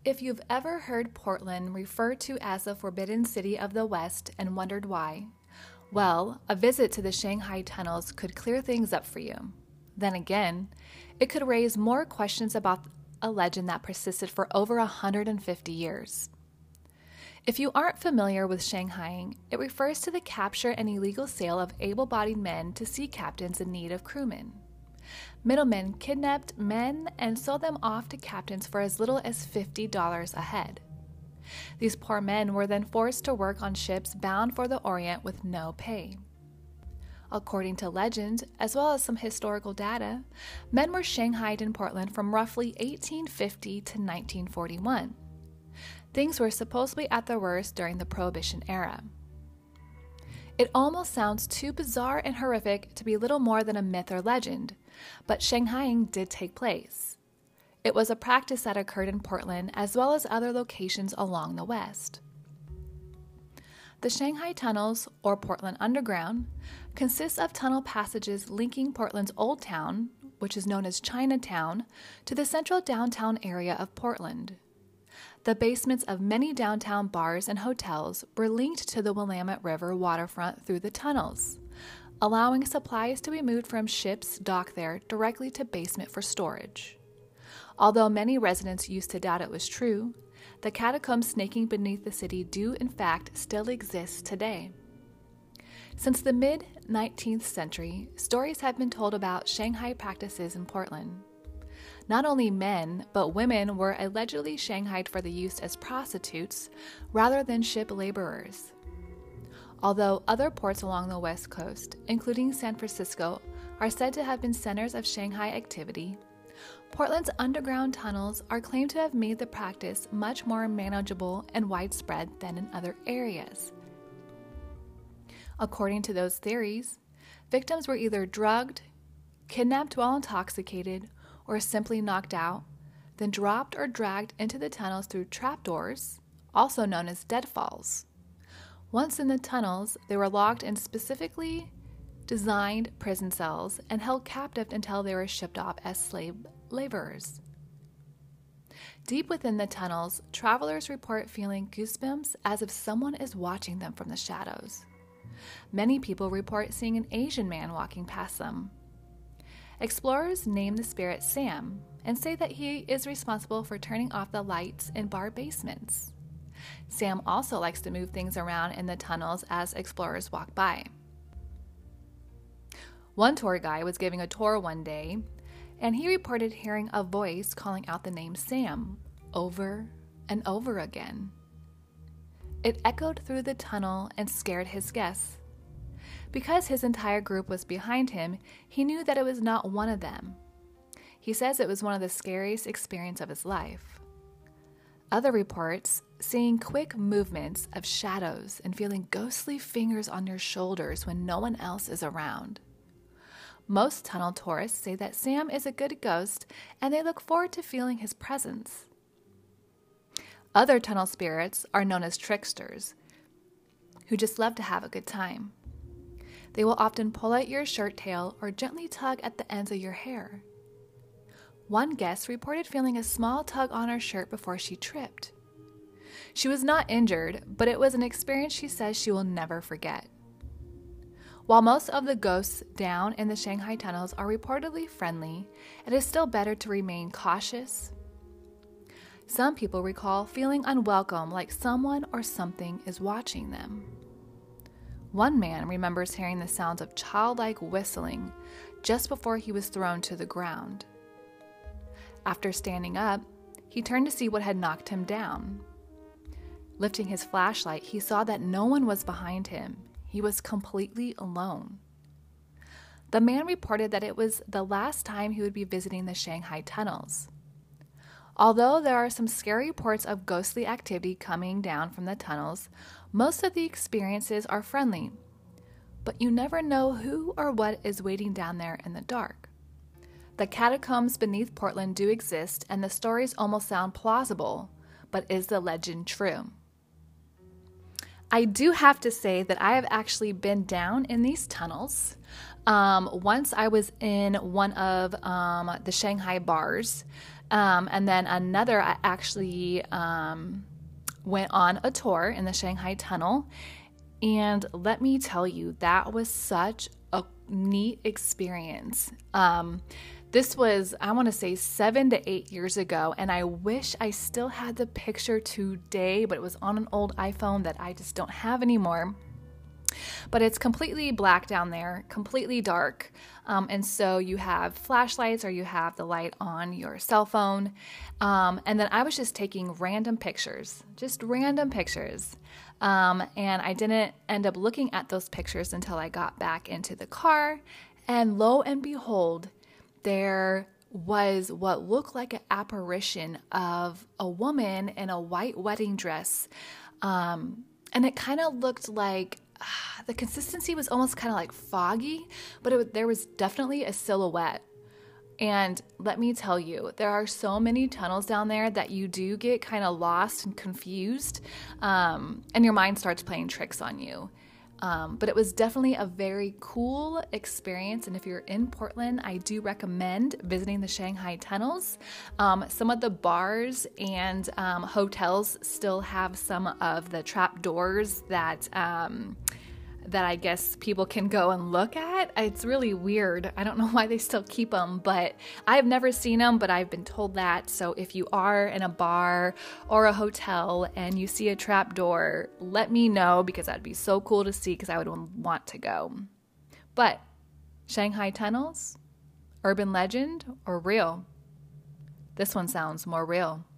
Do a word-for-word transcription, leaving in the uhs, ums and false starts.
If you've ever heard Portland referred to as the Forbidden City of the West and wondered why, well, a visit to the Shanghai tunnels could clear things up for you. Then again, it could raise more questions about a legend that persisted for over one hundred fifty years. If you aren't familiar with Shanghaiing, it refers to the capture and illegal sale of able-bodied men to sea captains in need of crewmen. Middlemen kidnapped men and sold them off to captains for as little as fifty dollars a head. These poor men were then forced to work on ships bound for the Orient with no pay. According to legend, as well as some historical data, men were shanghaied in Portland from roughly eighteen fifty to nineteen forty-one. Things were supposedly at their worst during the Prohibition era. It almost sounds too bizarre and horrific to be little more than a myth or legend, but Shanghaiing did take place. It was a practice that occurred in Portland as well as other locations along the West. The Shanghai Tunnels, or Portland Underground, consists of tunnel passages linking Portland's Old Town, which is known as Chinatown, to the central downtown area of Portland. The basements of many downtown bars and hotels were linked to the Willamette River waterfront through the tunnels, allowing supplies to be moved from ships docked there directly to basement for storage. Although many residents used to doubt it was true, the catacombs snaking beneath the city do in fact still exist today. Since the mid-nineteenth century, stories have been told about Shanghai practices in Portland. Not only men, but women were allegedly shanghaied for the use as prostitutes rather than ship laborers. Although other ports along the West Coast, including San Francisco, are said to have been centers of Shanghai activity, Portland's underground tunnels are claimed to have made the practice much more manageable and widespread than in other areas. According to those theories, victims were either drugged, kidnapped while intoxicated, or simply knocked out, then dropped or dragged into the tunnels through trapdoors, also known as deadfalls. Once in the tunnels, they were locked in specifically designed prison cells and held captive until they were shipped off as slave laborers. Deep within the tunnels, travelers report feeling goosebumps as if someone is watching them from the shadows. Many people report seeing an Asian man walking past them. Explorers name the spirit Sam and say that he is responsible for turning off the lights in bar basements. Sam also likes to move things around in the tunnels as explorers walk by. One tour guide was giving a tour one day, and he reported hearing a voice calling out the name Sam over and over again. It echoed through the tunnel and scared his guests. Because his entire group was behind him, he knew that it was not one of them. He says it was one of the scariest experiences of his life. Other reports, seeing quick movements of shadows and feeling ghostly fingers on your shoulders when no one else is around. Most tunnel tourists say that Sam is a good ghost and they look forward to feeling his presence. Other tunnel spirits are known as tricksters, who just love to have a good time. They will often pull at your shirt tail or gently tug at the ends of your hair. One guest reported feeling a small tug on her shirt before she tripped. She was not injured, but it was an experience she says she will never forget. While most of the ghosts down in the Shanghai tunnels are reportedly friendly, it is still better to remain cautious. Some people recall feeling unwelcome, like someone or something is watching them. One man remembers hearing the sounds of childlike whistling just before he was thrown to the ground. After standing up, he turned to see what had knocked him down. Lifting his flashlight, he saw that no one was behind him. He was completely alone. The man reported that it was the last time he would be visiting the Shanghai tunnels. Although there are some scary reports of ghostly activity coming down from the tunnels, most of the experiences are friendly, but you never know who or what is waiting down there in the dark. The catacombs beneath Portland do exist, and the stories almost sound plausible, but is the legend true? I do have to say that I have actually been down in these tunnels. Um, once I was in one of um, the Shanghai bars, Um, and then another, I actually um, went on a tour in the Shanghai Tunnel. And let me tell you, that was such a neat experience. Um, this was, I want to say, seven to eight years ago, and I wish I still had the picture today, but it was on an old iPhone that I just don't have anymore. But it's completely black down there, completely dark. Um, and so you have flashlights or you have the light on your cell phone. Um, and then I was just taking random pictures, just random pictures. Um, and I didn't end up looking at those pictures until I got back into the car. And lo and behold, there was what looked like an apparition of a woman in a white wedding dress. Um, and it kind of looked like the consistency was almost kind of like foggy, but it, there was definitely a silhouette. And let me tell you, there are so many tunnels down there that you do get kind of lost and confused, um, and your mind starts playing tricks on you. Um, but it was definitely a very cool experience. And if you're in Portland, I do recommend visiting the Shanghai tunnels. Um, some of the bars and um, hotels still have some of the trap doors that um, that I guess people can go and look at. It's really weird. I don't know why they still keep them, but I've never seen them, but I've been told that. So if you are in a bar or a hotel and you see a trap door, let me know, because that'd be so cool to see, because I would want to go. But Shanghai tunnels, urban legend or real? This one sounds more real.